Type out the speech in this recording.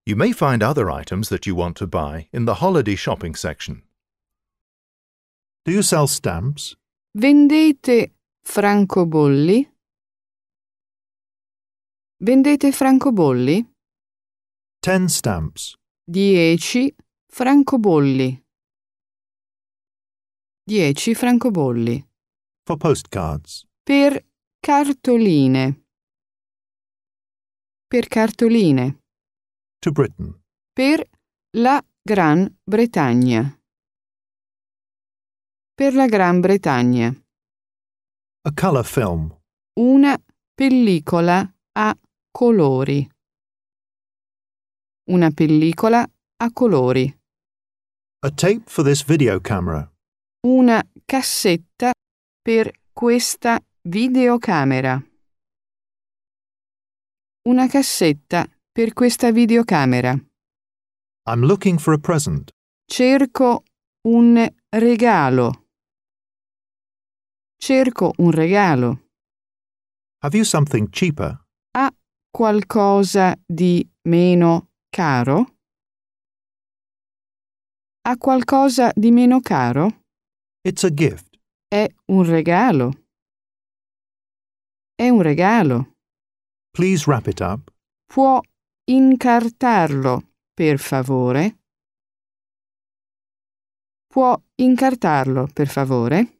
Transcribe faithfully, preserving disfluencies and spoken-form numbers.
You may find other items that you want to buy in the holiday shopping section. Do you sell stamps? Vendete francobolli? Vendete francobolli? Ten stamps. Dieci francobolli. Dieci francobolli. For postcards. Per cartoline. Per cartoline. To Britain. Per la Gran Bretagna. Per la Gran Bretagna. A color film. Una pellicola a colori. Una pellicola a colori. A tape for this video camera. Una cassetta per questa videocamera. Una cassetta per questa videocamera. I'm looking for a present. Cerco un regalo. Cerco un regalo. Have you something cheaper? Ha qualcosa di meno caro? Ha qualcosa di meno caro? It's a gift. È un regalo. È un regalo. Please wrap it up. Può incartarlo, per favore? Può incartarlo, per favore?